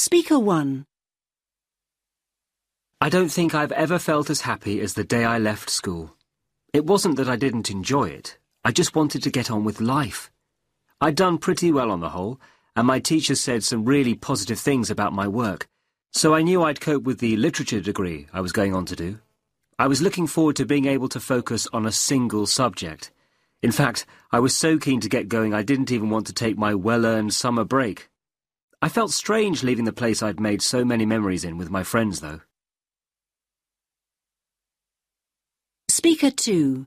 Speaker 1. I don't think I've ever felt as happy as the day I left school. It wasn't that I didn't enjoy it, I just wanted to get on with life. I'd done pretty well on the whole, and my teachers said some really positive things about my work, so I knew I'd cope with the literature degree I was going on to do. I was looking forward to being able to focus on a single subject. In fact, I was so keen to get going I didn't even want to take my well-earned summer break. I felt strange leaving the place I'd made so many memories in with my friends, though. Speaker 2.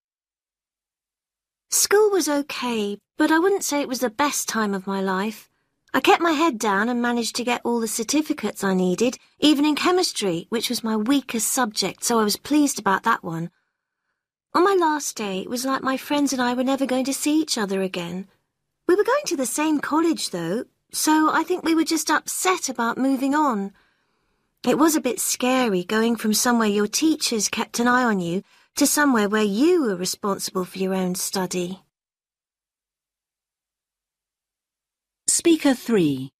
School was okay, but I wouldn't say it was the best time of my life. I kept my head down and managed to get all the certificates I needed, even in chemistry, which was my weakest subject, so I was pleased about that one. On my last day, it was like my friends and I were never going to see each other again. We were going to the same college, though, so I think we were just upset about moving on. It was a bit scary going from somewhere your teachers kept an eye on you to somewhere where you were responsible for your own study. Speaker 3.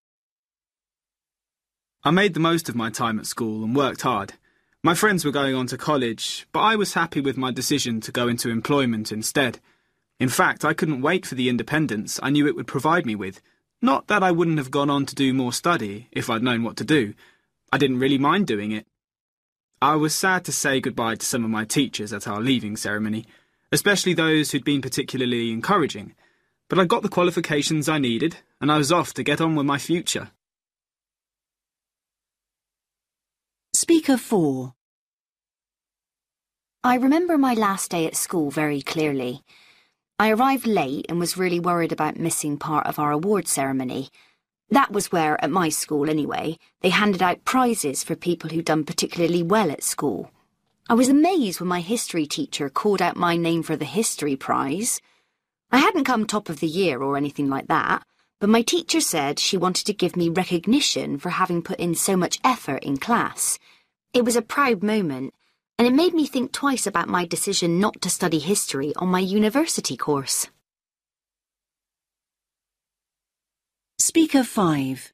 I made the most of my time at school and worked hard. My friends were going on to college, but I was happy with my decision to go into employment instead. In fact, I couldn't wait for the independence I knew it would provide me with. Not that I wouldn't have gone on to do more study if I'd known what to do. I didn't really mind doing it. I was sad to say goodbye to some of my teachers at our leaving ceremony, especially those who'd been particularly encouraging. But I got the qualifications I needed, and I was off to get on with my future. Speaker 4. I remember my last day at school very clearly. I arrived late and was really worried about missing part of our award ceremony. That was where, at my school anyway, they handed out prizes for people who'd done particularly well at school. I was amazed when my history teacher called out my name for the history prize. I hadn't come top of the year or anything like that, but my teacher said she wanted to give me recognition for having put in so much effort in class. It was a proud moment, and it made me think twice about my decision not to study history on my university course. Speaker 5.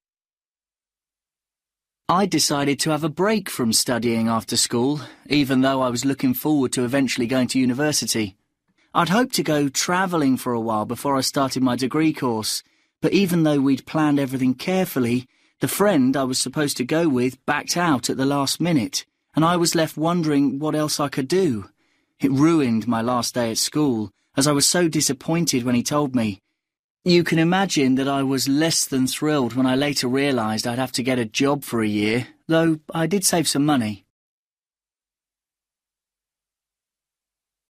I decided to have a break from studying after school, even though I was looking forward to eventually going to university. I'd hoped to go travelling for a while before I started my degree course, but even though we'd planned everything carefully, the friend I was supposed to go with backed out at the last minute, and I was left wondering what else I could do. It ruined my last day at school, as I was so disappointed when he told me. You can imagine that I was less than thrilled when I later realised I'd have to get a job for a year, though I did save some money.